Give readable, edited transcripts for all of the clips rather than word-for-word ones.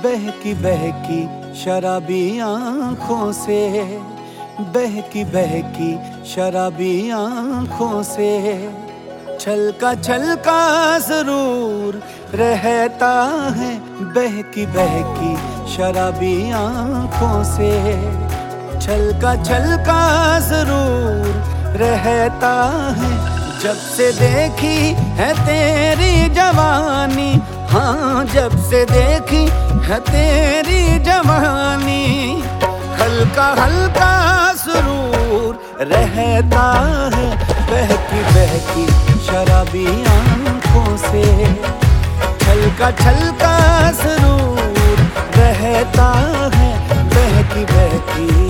बहकी बहकी शराबी आँखों से, बहकी बहकी शराबी आँखों से छलका छलका जरूर रहता है। बहकी बहकी शराबी आँखों से छलका छलका जरूर रहता है। जब से देखी है तेरी जवानी, हाँ जब से देखी है तेरी जवानी, हल्का हल्का सुरूर रहता है। बहकी बहकी शराबी आँखों से छलका छलका सुरूर रहता है। बहकी बहकी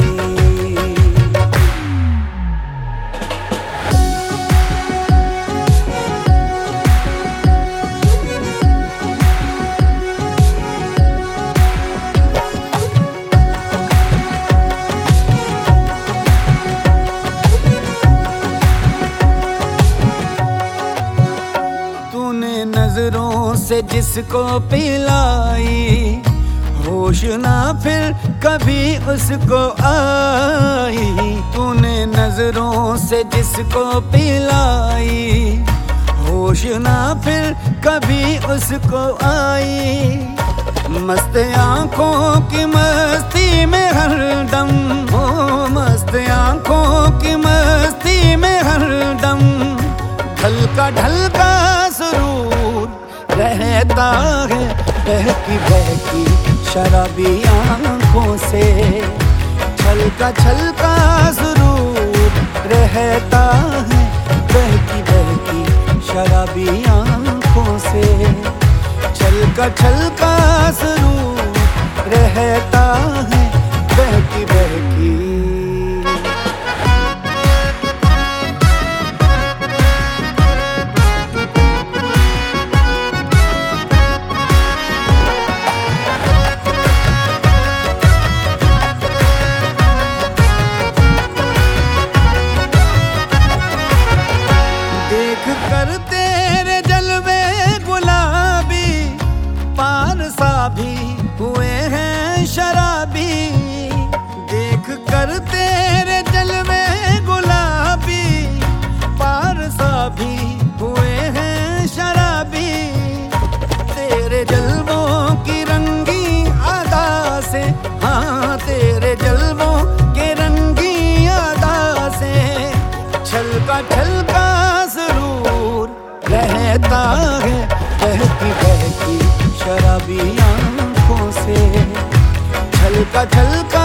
नजरों से जिसको पिलाई, होश ना फिर कभी उसको आई। तूने नजरों से जिसको पिलाई, होश ना फिर कभी उसको आई। मस्त आंखों की मस्ती में हरदम, ओ मस्त आंखों की मस्ती में हरदम ढलका ढलका सुरूर रहता है। बहकी बहकी शराबी आँखों से छलका छलका सुरूर रहता है। बहकी बहकी शराबी आँखों से छलका छलका सुरूर रहता है। बहकी बहकी कर तेरे जलवे गुलाबी, पार सा भी हुए हैं शराबी। देख कर तेरे जलवे गुलाबी, पार सा भी हुए हैं शराबी। तेरे जलवों की रंगी अदा से, हाँ तेरे जलवों के रंगी अदा से छलका छलका रहता है। बहकी बहकी शराबी आँखों से छलका छलका